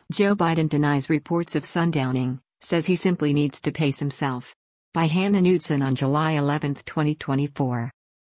Joe Biden denies reports of sundowning, says he simply needs to pace himself. By Hannah Knudsen on July 11, 2024.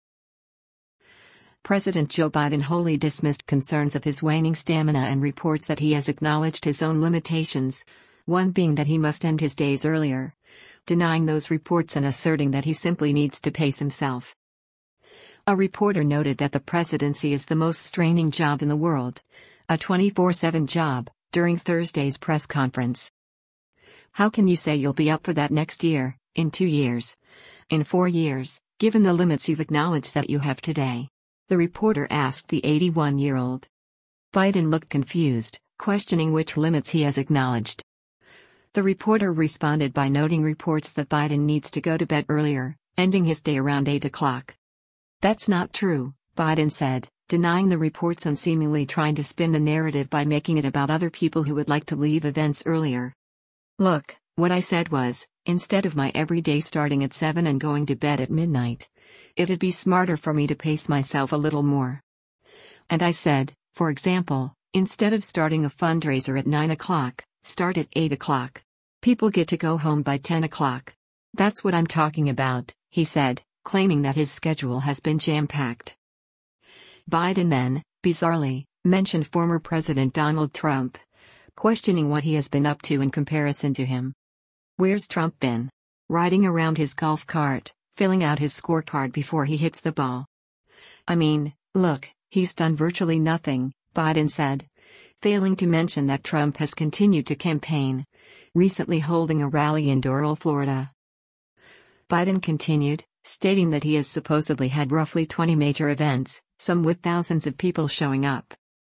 President Joe Biden wholly dismissed concerns of his waning stamina and reports that he has acknowledged his own limitations, one being that he must end his days earlier, denying those reports and asserting that he simply needs to pace himself. A reporter noted that the presidency is the most straining job in the world, a 24/7 job, during Thursday's press conference. How can you say you'll be up for that next year, in 2 years, in 4 years, given the limits you've acknowledged that you have today? The reporter asked the 81-year-old. Biden looked confused, questioning which limits he has acknowledged. The reporter responded by noting reports that Biden needs to go to bed earlier, ending his day around 8 o'clock. That's not true, Biden said, denying the reports and seemingly trying to spin the narrative by making it about other people who would like to leave events earlier. Look, what I said was, instead of my every day starting at 7 and going to bed at midnight, it'd be smarter for me to pace myself a little more. And I said, for example, instead of starting a fundraiser at 9 o'clock, start at 8 o'clock. People get to go home by 10 o'clock. That's what I'm talking about, he said, claiming that his schedule has been jam-packed. Biden then, bizarrely, mentioned former President Donald Trump, questioning what he has been up to in comparison to him. Where's Trump been? Riding around his golf cart, filling out his scorecard before he hits the ball. I mean, look, he's done virtually nothing, Biden said, failing to mention that Trump has continued to campaign, recently holding a rally in Doral, Florida. Biden continued, stating that he has supposedly had roughly 20 major events, some with thousands of people showing up.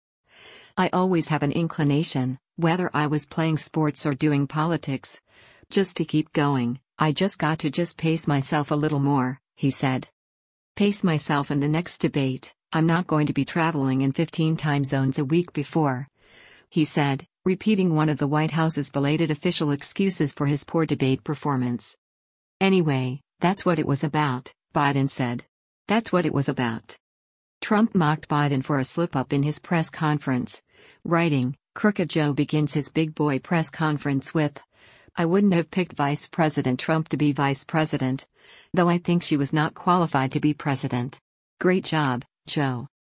I always have an inclination, whether I was playing sports or doing politics, just to keep going. I just got to pace myself a little more, he said. Pace myself in the next debate. I'm not going to be traveling in 15 time zones a week before, he said, repeating one of the White House's belated official excuses for his poor debate performance. Anyway, that's what it was about, Biden said. That's what it was about. Trump mocked Biden for a slip-up in his press conference, writing, "Crooked Joe begins his big boy press conference with, 'I wouldn't have picked Vice President Trump to be vice president, though I think she was not qualified to be president. Great job, Joe.'"